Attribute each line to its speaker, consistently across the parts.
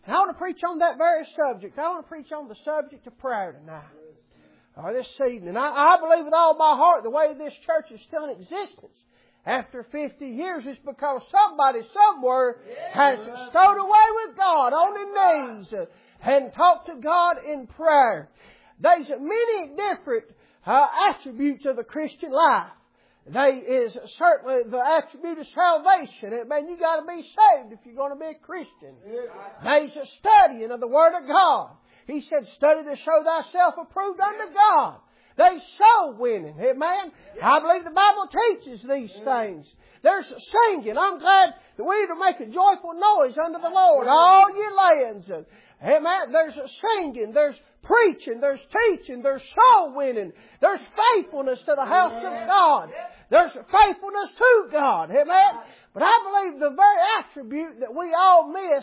Speaker 1: And I want to preach on that very subject. I want to preach on the subject of prayer tonight. Or this evening. I believe with all my heart the way this church is still in existence after 50 years is because somebody somewhere has stowed away with God on his knees and talked to God in prayer. There's many different attributes of the Christian life. There is certainly the attribute of salvation. Man, you got to be saved if you're going to be a Christian. There's a studying of the Word of God. He said, study to show thyself approved unto God. There's soul winning. Amen. I believe the Bible teaches these things. There's singing. I'm glad that we need to make a joyful noise unto the Lord, all ye lands. Amen. There's singing. There's preaching. There's teaching. There's soul winning. There's faithfulness to the house of God. There's faithfulness to God. Amen. But I believe the very attribute that we all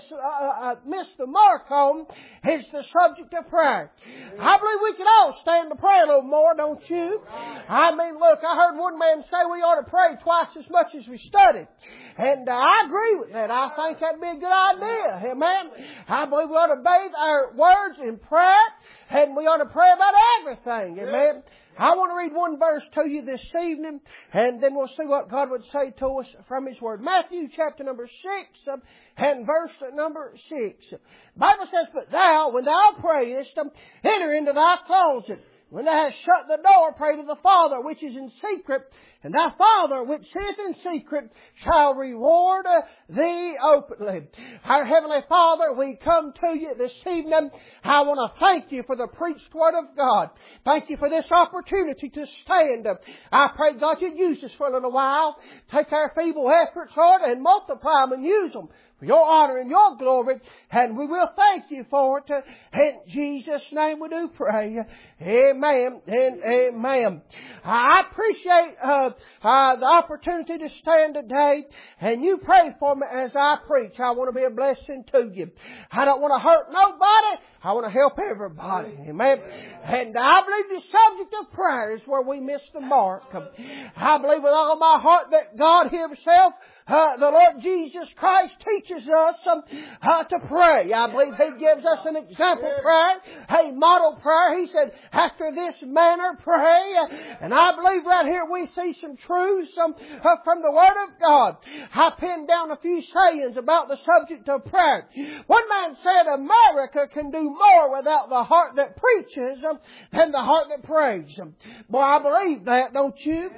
Speaker 1: miss the mark on is the subject of prayer. I believe we can all stand to pray a little more, don't you? I mean, look, I heard one man say we ought to pray twice as much as we study. And I agree with that. I think that'd be a good idea. Amen. I believe we ought to bathe our words in prayer, and we ought to pray about everything. Amen. I want to read one verse to you this evening, and then we'll see what God would say to us from His Word. Matthew chapter number 6 and verse number 6. The Bible says, but thou, when thou prayest, enter into thy closet. When thou hast shut the door, pray to the Father which is in secret, and thy Father which sitteth in secret shall reward thee openly. Our Heavenly Father, we come to you this evening. I want to thank you for the preached Word of God. Thank you for this opportunity to stand. I pray, God, you'd use us for a little while. Take our feeble efforts, Lord, and multiply them and use them for your honor and your glory, and we will thank you for it. In Jesus' name we do pray. Amen and amen. I appreciate the opportunity to stand today, and you pray for me as I preach. I want to be a blessing to you. I don't want to hurt nobody. I want to help everybody. Amen. And I believe the subject of prayer is where we miss the mark. I believe with all my heart that God Himself, the Lord Jesus Christ, teaches us to pray. I believe He gives us an example prayer, a model prayer. He said, after this manner pray. And I believe right here we see some truths from the Word of God. I penned down a few sayings about the subject of prayer. One man said, America can do more without the heart that preaches than the heart that prays. Boy, I believe that, don't you?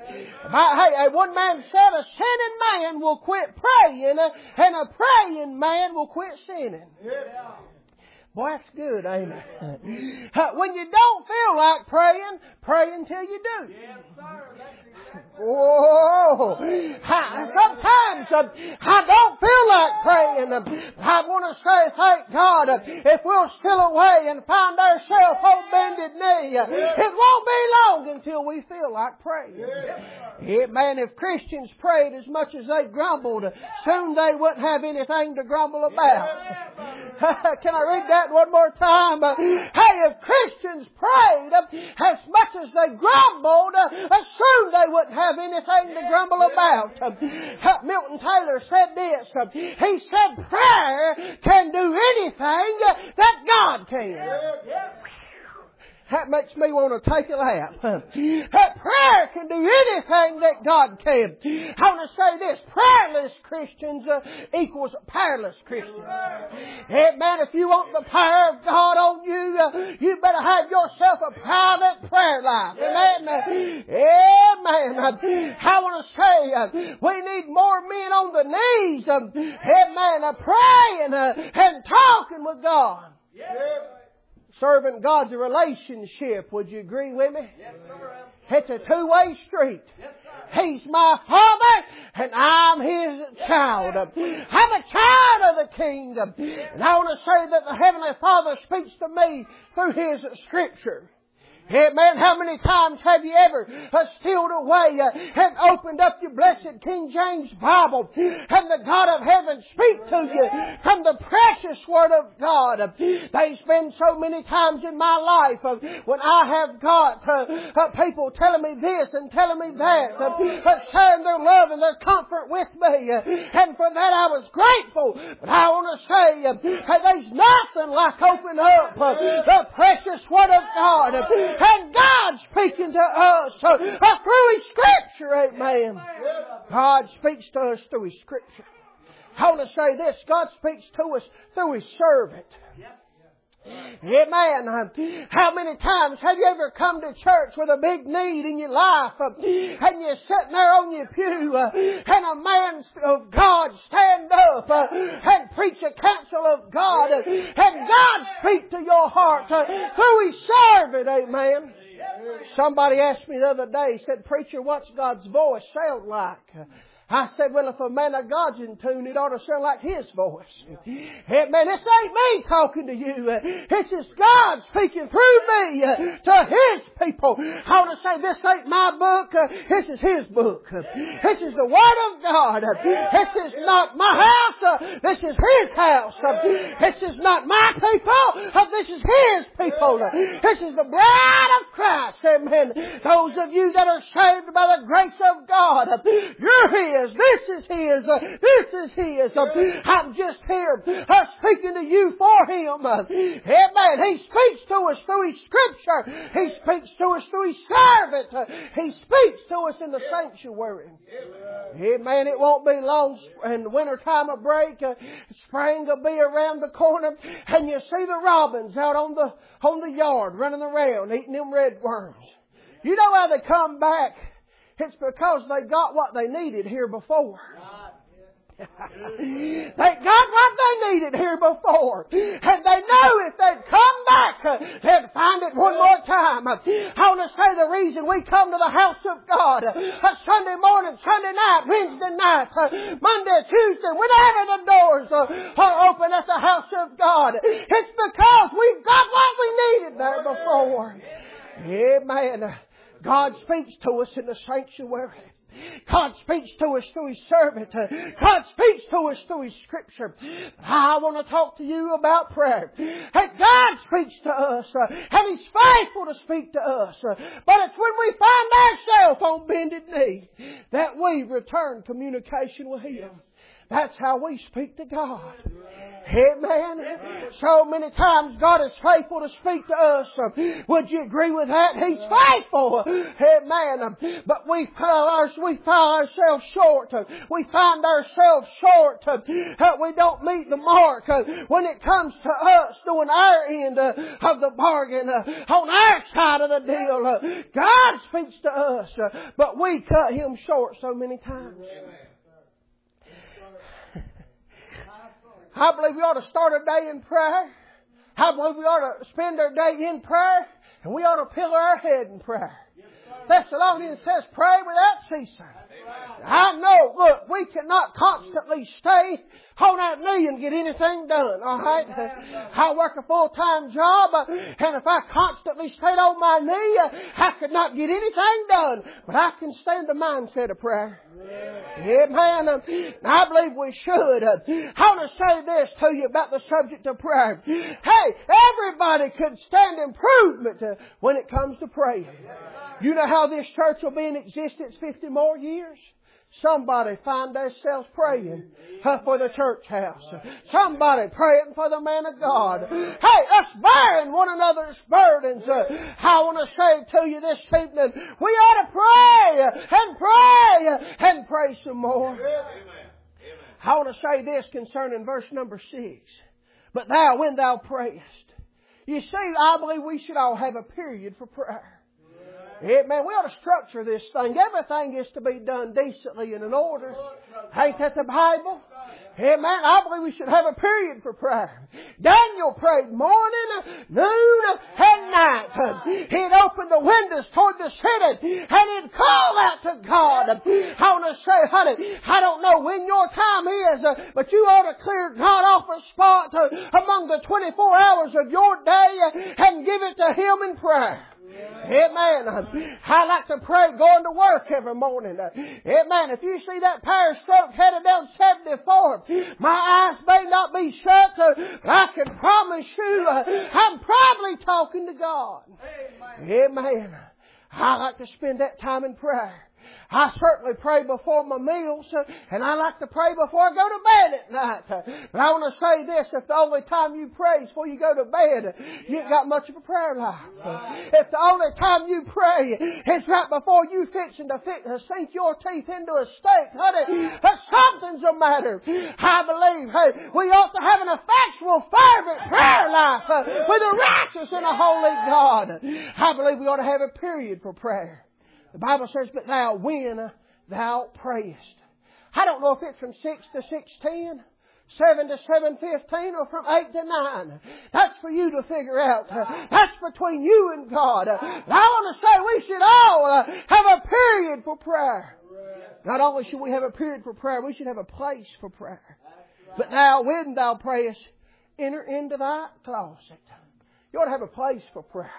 Speaker 1: One man said, a sinning man will quit praying, and a praying man will quit sinning. Boy, that's good, ain't it? When you don't feel like praying, pray until you do. Yes, sir. Oh, sometimes I don't feel like praying. I want to say, thank God, if we'll still away and find ourselves on bended knee, it won't be long until we feel like praying. Man, if Christians prayed as much as they grumbled, soon they wouldn't have anything to grumble about. Can I read that one more time? Hey, if Christians prayed as much as they grumbled, soon they wouldn't have anything to grumble about. Milton Taylor said this. He said, prayer can do anything that God can. That makes me want to take a lap. That prayer can do anything that God can. I want to say this. Prayerless Christians equals powerless Christians. Amen. If you want the power of God on you, you better have yourself a private prayer life. Amen. Amen. I want to say we need more men on the knees. Amen. Praying and talking with God. Serving God's a relationship. Would you agree with me? Yes, sir. It's a two-way street. Yes, sir. He's my Father and I'm His child. I'm a child of the kingdom. And I want to say that the Heavenly Father speaks to me through His Scripture. Amen. How many times have you ever stealed away and opened up your blessed King James Bible and the God of heaven speak to you from the precious Word of God? There's been so many times in my life when I have got people telling me this and telling me that, sharing their love and their comfort with me. And for that I was grateful. But I want to say, there's nothing like opening up the precious Word of God and God speaking to us through His Scripture. Amen. God speaks to us through His Scripture. I want to say this. God speaks to us through His servant. Amen. How many times have you ever come to church with a big need in your life and you're sitting there on your pew and a man of God stand up and preach a counsel of God and God speak to your heart through His servant. Amen. Somebody asked me the other day, said, "Preacher, what's God's voice sound like?" I said, well, if a man of God's in tune, it ought to sound like His voice. Amen. This ain't me talking to you. This is God speaking through me to His people. I want to say this ain't my book. This is His book. This is the Word of God. This is not my house. This is His house. This is not my people. This is His people. This is the bride of Christ. Amen. Those of you that are saved by the grace of God, you're His. This is His. This is His. I'm just here speaking to you for Him. Amen. He speaks to us through His Scripture. He speaks to us through His servant. He speaks to us in the sanctuary. Amen. It won't be long in winter time of break. Spring will be around the corner and you see the robins out on the yard running around eating them red worms. You know how they come back? It's because they got what they needed here before. They got what they needed here before. And they know if they'd come back, they'd find it one more time. I want to say the reason we come to the house of God Sunday morning, Sunday night, Wednesday night, Monday, Tuesday, whenever the doors are open at the house of God, it's because we've got what we needed there before. Amen. God speaks to us in the sanctuary. God speaks to us through His servant. God speaks to us through His Scripture. I want to talk to you about prayer. And God speaks to us, and He's faithful to speak to us. But it's when we find ourselves on bended knee that we return communication with Him. That's how we speak to God. Amen. So many times God is faithful to speak to us. Would you agree with that? He's faithful. Amen. But we find ourselves short. We find ourselves short. We don't meet the mark when it comes to us doing our end of the bargain on our side of the deal. God speaks to us, but we cut Him short so many times. I believe we ought to start a day in prayer. I believe we ought to spend our day in prayer. And we ought to pillar our head in prayer. Thessalonians says, pray without ceasing. I know, look, we cannot constantly stay on our knee and get anything done, alright? I work a full-time job, and if I constantly stayed on my knee, I could not get anything done. But I can stay in the mindset of prayer. Amen. I believe we should. I want to say this to you about the subject of prayer. Hey, everybody could stand improvement when it comes to praying. You know how this church will be in existence 50 more years? Somebody find themselves praying for the church house. Somebody praying for the man of God. Hey, us bearing one another's burdens. I want to say to you this evening, we ought to pray and pray and pray some more. I want to say this concerning verse number 6. But thou, when thou prayest. You see, I believe we should all have a period for prayer. Amen. We ought to structure this thing. Everything is to be done decently and in order. Ain't that the Bible? Amen. I believe we should have a period for prayer. Daniel prayed morning, noon, and night. He'd open the windows toward the city and he'd call out to God. I want to say, honey, I don't know when your time is, but you ought to clear God off a spot among the 24 hours of your day and give it to Him in prayer. Amen. I like to pray going to work every morning. Amen. If you see that Periscope headed down 74, my eyes may not be shut, but I can promise you I'm probably talking to God. Amen. I like to spend that time in prayer. I certainly pray before my meals, and I like to pray before I go to bed at night. But I want to say this, if the only time you pray is before you go to bed, you ain't got much of a prayer life. If the only time you pray is right before you fixing to sink your teeth into a steak, honey, something's the matter. I believe, we ought to have an effectual, fervent prayer life with a righteous and a holy God. I believe we ought to have a period for prayer. The Bible says, but thou when thou prayest. I don't know if it's from 6 to 6:10, 7 to 7:15, or from 8 to 9. That's for you to figure out. That's between you and God. I want to say we should all have a period for prayer. Not only should we have a period for prayer, we should have a place for prayer. But thou when thou prayest, enter into thy closet. You ought to have a place for prayer.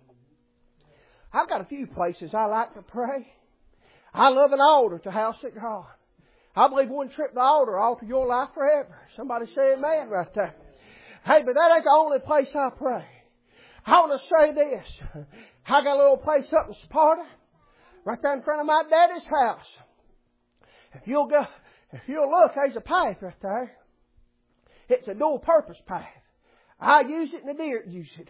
Speaker 1: I've got a few places I like to pray. I love an altar to house of God. I believe one trip to the altar alter your life forever. Somebody say amen right there. Hey, but that ain't the only place I pray. I want to say this. I got a little place up in Sparta, right there in front of my daddy's house. If you'll look, there's a path right there. It's a dual purpose path. I use it and the deer use it.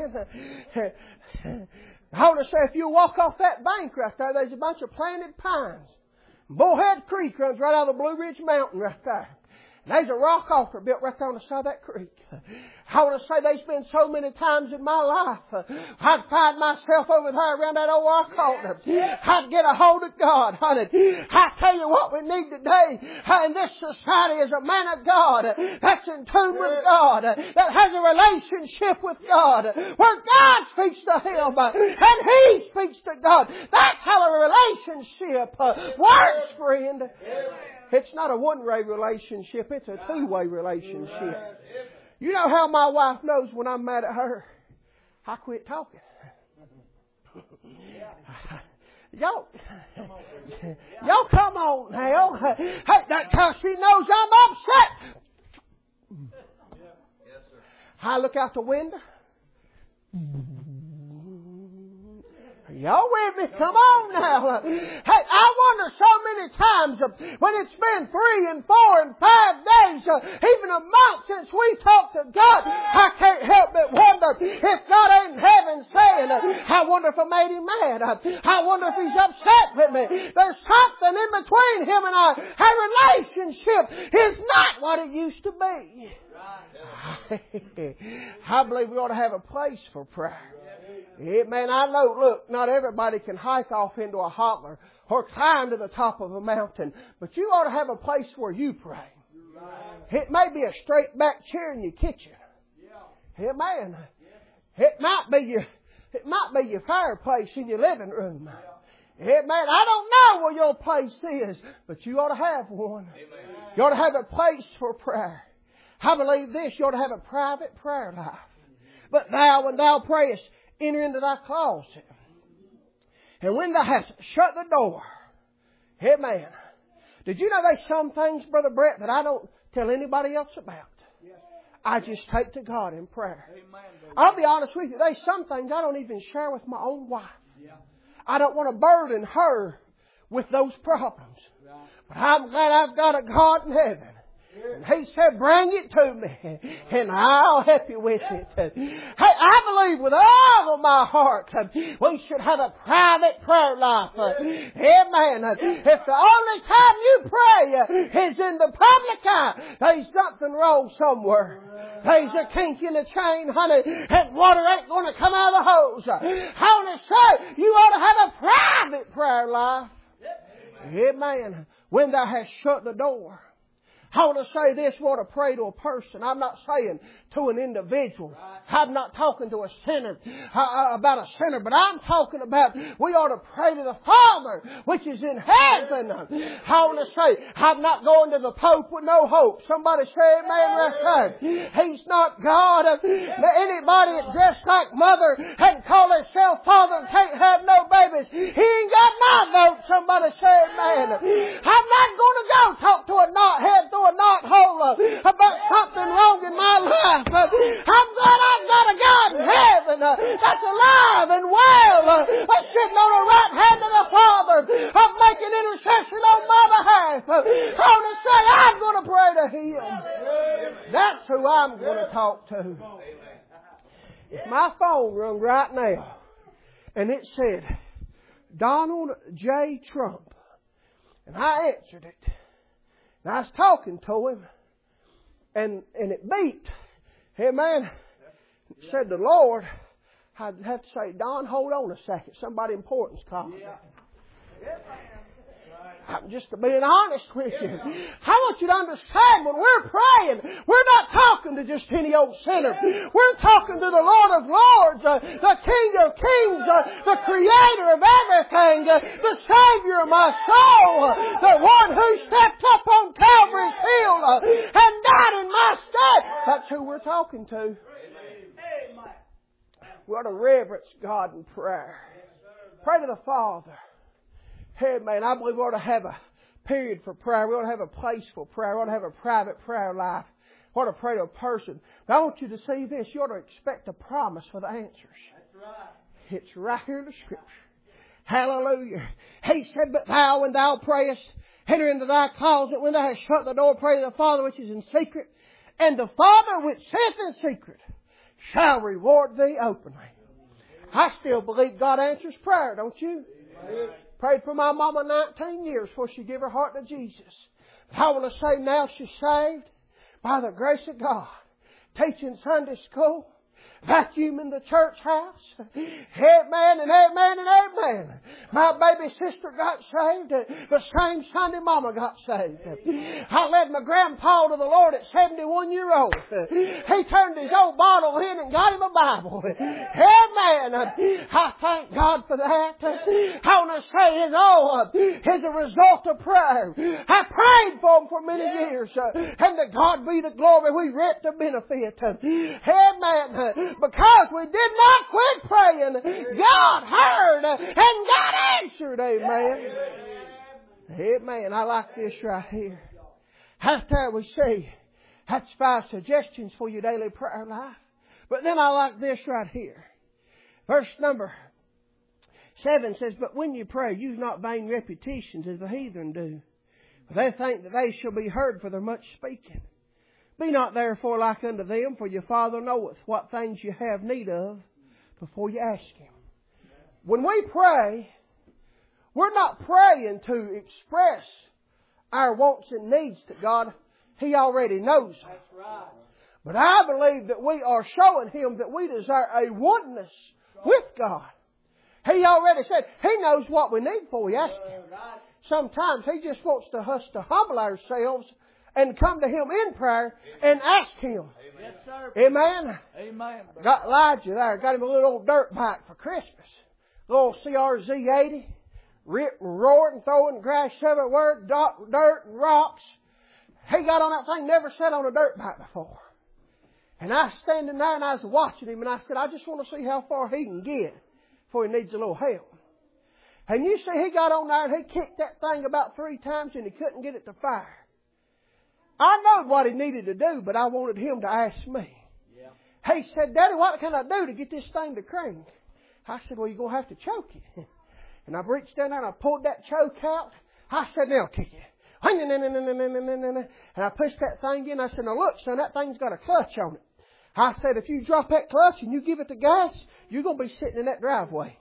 Speaker 1: Amen. I want to say, if you walk off that bank right there, there's a bunch of planted pines. Bullhead Creek runs right out of the Blue Ridge Mountain right there. There's a rock altar built right there on the side of that creek. I want to say there's been so many times in my life I'd find myself over there around that old rock altar. I'd get a hold of God, honey. I tell you what we need today in this society is a man of God that's in tune with God, that has a relationship with God, where God speaks to him and he speaks to God. That's how a relationship works, friend. It's not a one-way relationship. It's a two-way relationship. You know how my wife knows when I'm mad at her? I quit talking. Y'all come on now. Hey, that's how she knows I'm upset. I look out the window. Y'all with me? Come on now. Hey, I wonder so many times when it's been 3 and 4 and 5 days, even a month since we talked to God, I can't help but wonder if God ain't in heaven saying, I wonder if I made Him mad. I wonder if He's upset with me. There's something in between Him and I. Our relationship is not what it used to be. I believe we ought to have a place for prayer. Man, I know, look, not everybody can hike off into a holler or climb to the top of a mountain, but you ought to have a place where you pray. It may be a straight back chair in your kitchen. Amen. It might be your fireplace in your living room. Amen. I don't know where your place is, but you ought to have one. You ought to have a place for prayer. I believe this, you ought to have a private prayer life. But thou, when thou prayest, enter into thy closet. And when thou hast shut the door, amen. Did you know there's some things, Brother Brett, that I don't tell anybody else about? I just take to God in prayer. I'll be honest with you, there's some things I don't even share with my own wife. I don't want to burden her with those problems. But I'm glad I've got a God in heaven. And He said, bring it to me, and I'll help you with it. Hey, I believe with all of my heart we should have a private prayer life. Amen. If the only time you pray is in the public eye, there's something wrong somewhere. There's a kink in the chain, honey, and water ain't going to come out of the hose. I want to say, you ought to have a private prayer life. Amen. When thou hast shut the door. I want to say this, we ought to pray to a person. I'm not saying to an individual. I'm not talking to a sinner, about a sinner, but I'm talking about we ought to pray to the Father which is in heaven. I want to say, I'm not going to the Pope with no hope. Somebody say amen right there. He's not God. Anybody that dressed like mother and call himself father and can't have no babies, he ain't got my vote. Somebody say amen. I'm not going to go talk to a knothead through a knothole about something wrong in my life. I'm glad I've got a God in heaven that's alive and well, sitting on the right hand of the Father, making intercession on my behalf. I want to say I'm going to pray to Him. That's who I'm going to talk to. If my phone rung right now and it said Donald J. Trump, and I answered it, and I was talking to him, and it beeped. Hey man, it said the Lord. I'd have to say, Don, hold on a second. Somebody important's calling. I'm just being honest with you. I want you to understand when we're praying, we're not talking to just any old sinner. We're talking to the Lord of Lords, the King of Kings, the Creator of everything, the Savior of my soul, the one who stepped up on Calvary's hill and died in my stead. That's who we're talking to. We ought to reverence God in prayer. Pray to the Father. Hey, man, I believe we ought to have a period for prayer. We ought to have a place for prayer. We ought to have a private prayer life. We ought to pray to a person. But I want you to see this. You ought to expect a promise for the answers. That's right. It's right here in the Scripture. Hallelujah. He said, but thou, when thou prayest, enter into thy closet. When thou hast shut the door, pray to the Father which is in secret. And the Father which saith in secret shall reward thee openly. I still believe God answers prayer, don't you? Prayed for my mama 19 years before she gave her heart to Jesus. But I want to say now she's saved by the grace of God. Teaching Sunday school. Vacuuming the church house. Amen and amen and amen. My baby sister got saved. The same Sunday mama got saved. I led my grandpa to the Lord at 71 years old. He turned his old bottle in and got him a Bible. Amen. I thank God for that. I want to say it's all as a result of prayer. I prayed for him for many years. And to God be the glory. We reaped the benefit. Amen. Because we did not quit praying, God heard and God answered. Amen. Amen. I like this right here. After we see, that's 5 suggestions for your daily prayer life. But then I like this right here. Verse number 7 says, but when you pray, use not vain repetitions as the heathen do. For they think that they shall be heard for their much speaking. Be not therefore like unto them, for your Father knoweth what things you have need of before you ask Him. When we pray, we're not praying to express our wants and needs to God. He already knows them. That's right. But I believe that we are showing Him that we desire a oneness with God. He already said He knows what we need before we ask Him. Sometimes He just wants us to humble ourselves and come to Him in prayer and ask Him. Yes, sir. Amen. Amen. Got Elijah there. Got him a little old dirt bike for Christmas. Little CRZ-80. Ripping, roaring, throwing grass everywhere, dirt and rocks. He got on that thing, never sat on a dirt bike before. And I was standing there and I was watching him and I said, I just want to see how far he can get before he needs a little help. And you see, he got on there and he kicked that thing about 3 times and he couldn't get it to fire. I know what he needed to do, but I wanted him to ask me. Yeah. He said, Daddy, what can I do to get this thing to crank? I said, well, you're going to have to choke it. And I reached down there and I pulled that choke out. I said, now kick it. And I pushed that thing in. I said, now look, son, that thing's got a clutch on it. I said, if you drop that clutch and you give it the gas, you're going to be sitting in that driveway.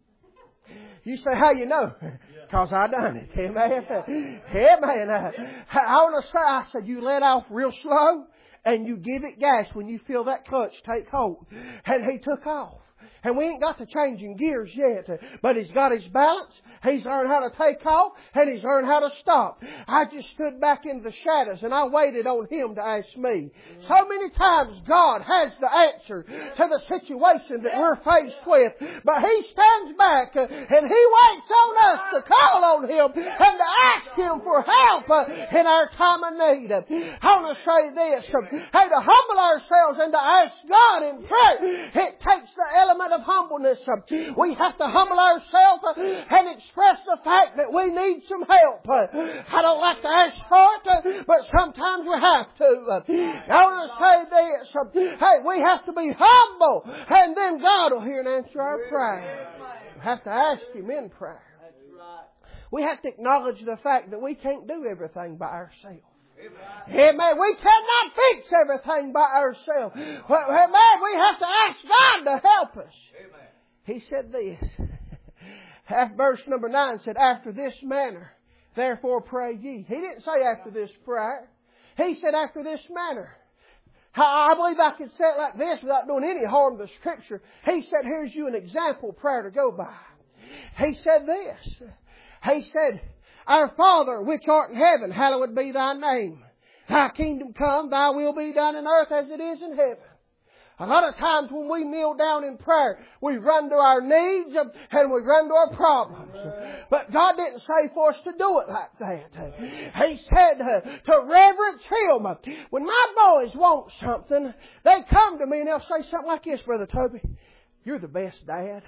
Speaker 1: You say, how you know? Because I done it. Amen. Amen. I want to say, I said, you let off real slow and you give it gas when you feel that clutch take hold. And he took off. And we ain't got to changing gears yet. But he's got his balance. He's learned how to take off. And he's learned how to stop. I just stood back in the shadows and I waited on Him to ask me. So many times God has the answer to the situation that we're faced with. But He stands back and He waits on us to call on Him and to ask Him for help in our time of need. I want to say this. Hey, to humble ourselves and to ask God in prayer, it takes the element of humbleness. We have to humble ourselves and express the fact that we need some help. I don't like to ask for it, but sometimes we have to. I want to say this. Hey, we have to be humble, and then God will hear and answer our prayer. We have to ask Him in prayer. We have to acknowledge the fact that we can't do everything by ourselves. Amen. We cannot fix everything by ourselves. Amen. We have to ask God to help us. He said this. Verse number 9 said, after this manner, therefore pray ye. He didn't say after this prayer. He said after this manner. I believe I could say it like this without doing any harm to the Scripture. He said, here's you an example prayer to go by. He said this. He said, our Father which art in heaven, hallowed be Thy name. Thy kingdom come, Thy will be done in earth as it is in heaven. A lot of times when we kneel down in prayer, we run to our needs and we run to our problems. But God didn't say for us to do it like that. He said to reverence Him. When my boys want something, they come to me and they'll say something like this, Brother Toby, you're the best dad.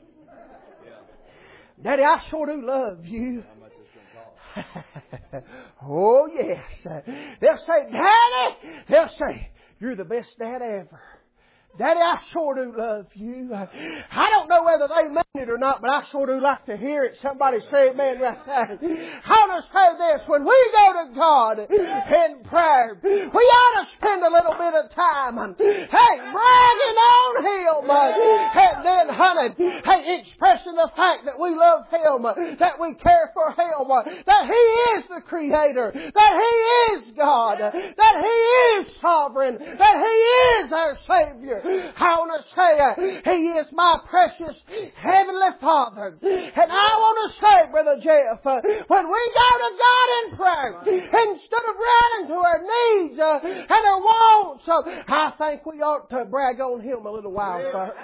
Speaker 1: Daddy, I sure do love you. Oh yes. They'll say, Daddy, they'll say, you're the best dad ever. Daddy, I sure do love you. I don't know whether they mean it or not, but I sure do like to hear it. Somebody say amen right there. I want to say this. When we go to God in prayer, we ought to spend a little bit of time, bragging on Him. And then, expressing the fact that we love Him, that we care for Him, that He is the Creator, that He is God, that He is sovereign, that He is our Savior. I want to say He is my precious Heavenly Father. And I want to say, Brother Jeff, when we go to God in prayer, instead of running to our needs and our wants, I think we ought to brag on Him a little while first.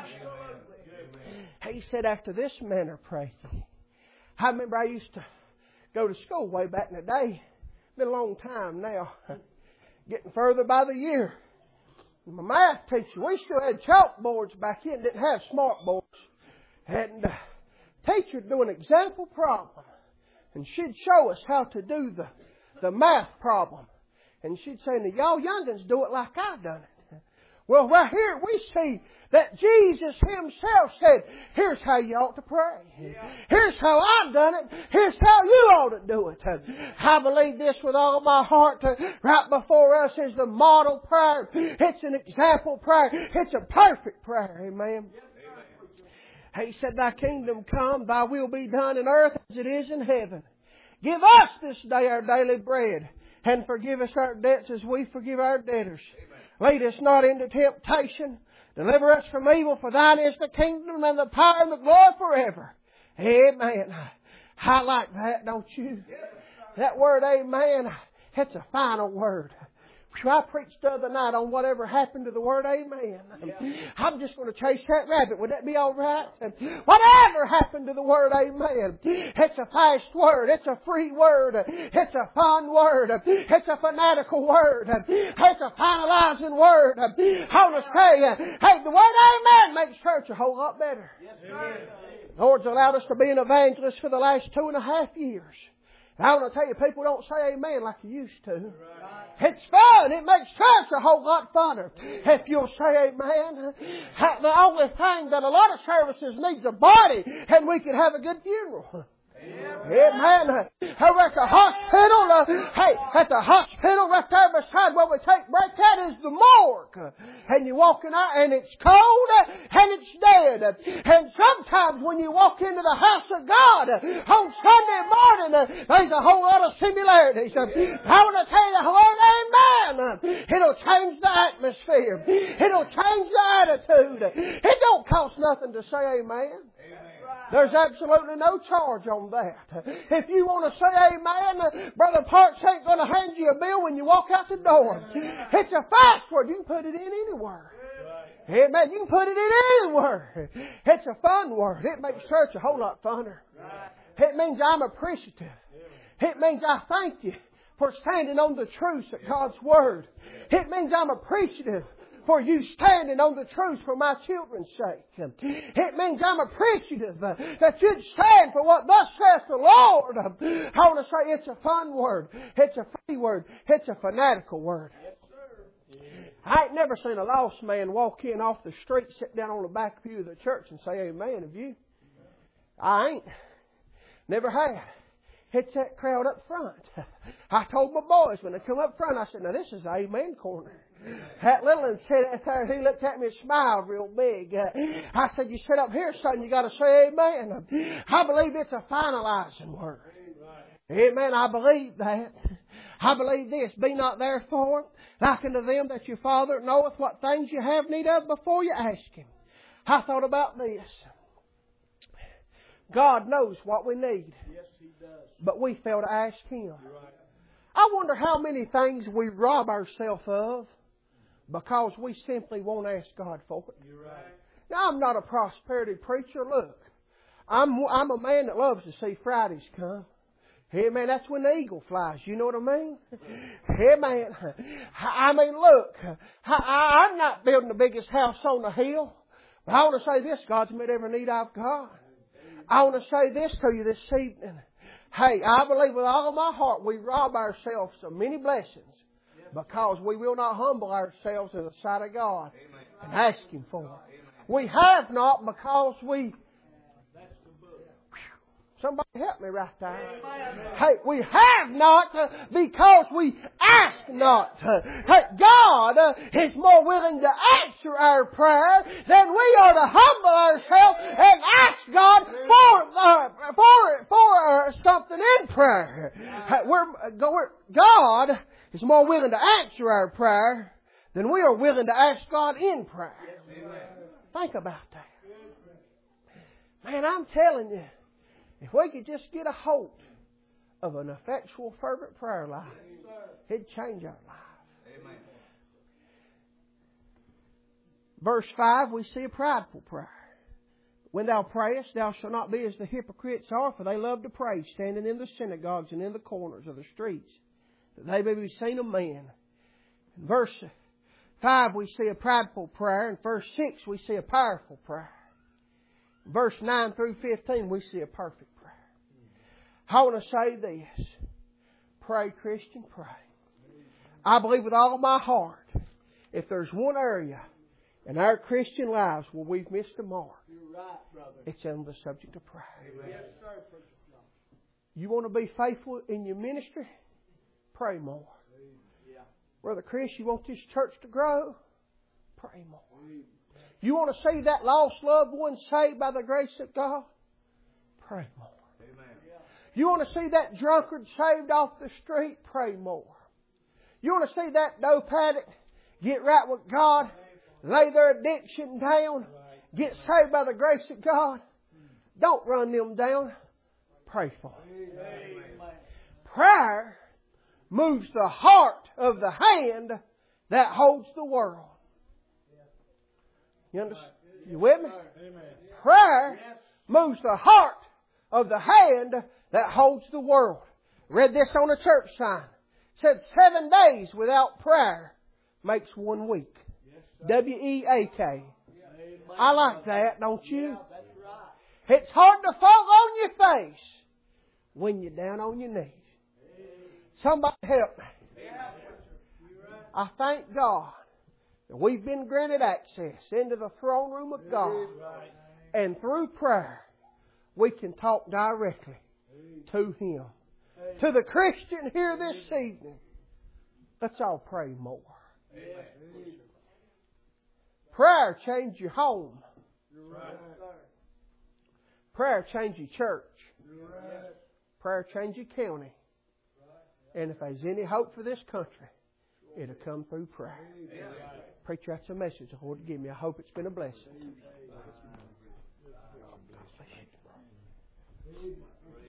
Speaker 1: He said, after this manner pray ye. I remember I used to go to school way back in the day. Been a long time now. Getting further by the year. My math teacher, we still had chalkboards back then, didn't have smart boards. And the teacher would do an example problem. And she'd show us how to do the math problem. And she'd say, now y'all youngins do it like I done it. Well, right here we see that Jesus Himself said, here's how you ought to pray. Here's how I've done it. Here's how you ought to do it. I believe this with all my heart. Right before us is the model prayer. It's an example prayer. It's a perfect prayer. Amen. He said, Thy kingdom come, Thy will be done in earth as it is in heaven. Give us this day our daily bread, and forgive us our debts as we forgive our debtors. Lead us not into temptation. Deliver us from evil, for Thine is the kingdom and the power and the glory forever. Amen. I like that, don't you? That word amen, that's a final word. I preached the other night on whatever happened to the word amen. I'm just going to chase that rabbit. Would that be all right? Whatever happened to the word amen? It's a fast word. It's a free word. It's a fun word. It's a fanatical word. It's a finalizing word. I want to say, the word amen makes church a whole lot better. The Lord's allowed us to be an evangelist for the last 2.5 years. And I want to tell you, people don't say amen like you used to. It's fun. It makes church a whole lot funner. If you'll say amen. The only thing that a lot of services needs a body, and we can have a good funeral. Amen. Over at the hospital, at the hospital right there beside where we take break, that is the morgue. And you walk in there and it's cold and it's dead. And sometimes when you walk into the house of God on Sunday morning, there's a whole lot of similarities. I want to tell you the word amen Amen. It'll change the atmosphere. It'll change the attitude. It don't cost nothing to say amen. There's absolutely no charge on that. If you want to say amen, Brother Parks ain't going to hand you a bill when you walk out the door. It's a fast word. You can put it in anywhere. Amen. You can put it in anywhere. It's a fun word. It makes church a whole lot funner. It means I'm appreciative. It means I thank you for standing on the truth of God's Word. It means I'm appreciative for you standing on the truth for my children's sake. It means I'm appreciative that you'd stand for what thus saith the Lord. I want to say it's a fun word. It's a free word. It's a fanatical word. I ain't never seen a lost man walk in off the street, sit down on the back pew of the church and say amen. Have you? I ain't. Never have. It's that crowd up front. I told my boys when they come up front, I said, now this is the amen corner. That little one sat there, he looked at me and smiled real big. I said, you sit up here, son, you got to say amen. I believe it's a finalizing word. Amen, I believe that. I believe this, be not therefore like unto them that your Father knoweth what things you have need of before you ask Him. I thought about this. God knows what we need. Yes, He does. But we fail to ask Him. I wonder how many things we rob ourselves of because we simply won't ask God for it. You're right. Now, I'm not a prosperity preacher. Look, I'm a man that loves to see Fridays come. Hey, man, that's when the eagle flies. You know what I mean? Hey, man. I mean, look, I'm not building the biggest house on the hill. But I want to say this, God's met every need I've got. I want to say this to you this evening. Hey, I believe with all of my heart we rob ourselves of many blessings because we will not humble ourselves in the sight of God and ask Him for it. We have not because we... Somebody help me right there. Hey, we have not because we ask not. Hey, God is more willing to answer our prayer than we are to humble ourselves and ask God for something in prayer. God is more willing to answer our prayer than we are willing to ask God in prayer. Think about that. Man, I'm telling you, if we could just get a hold of an effectual, fervent prayer life, it'd change our life. Amen. Verse 5, we see a prideful prayer. When thou prayest, thou shalt not be as the hypocrites are, for they love to pray, standing in the synagogues and in the corners of the streets, that they may be seen of men. In verse 5, we see a prideful prayer. In verse 6, we see a powerful prayer. In verse 9 through 15, we see a perfect prayer. I want to say this. Pray, Christian, pray. I believe with all my heart, if there's one area in our Christian lives where we've missed the mark, it's on the subject of prayer. Yes, sir. You want to be faithful in your ministry? Pray more. Brother Chris, you want this church to grow? Pray more. You want to see that lost loved one saved by the grace of God? Pray more. You want to see that drunkard saved off the street? Pray more. You want to see that dope addict get right with God, lay their addiction down, get saved by the grace of God? Don't run them down. Pray for them. Prayer moves the heart of the hand that holds the world. You understand? You with me? Prayer moves the heart of the hand that holds the world. Read this on a church sign. It said 7 days without prayer makes 1 week. W-E-A-K. I like that, don't you? It's hard to fall on your face when you're down on your knees. Somebody help me. I thank God that we've been granted access into the throne room of God. And through prayer, we can talk directly to Him. To the Christian here this evening, let's all pray more. Prayer changes your home. Prayer changes your church. Prayer changes your county. And if there's any hope for this country, It'll come through prayer. Preacher, that's a message the Lord gave me. I hope it's been a blessing.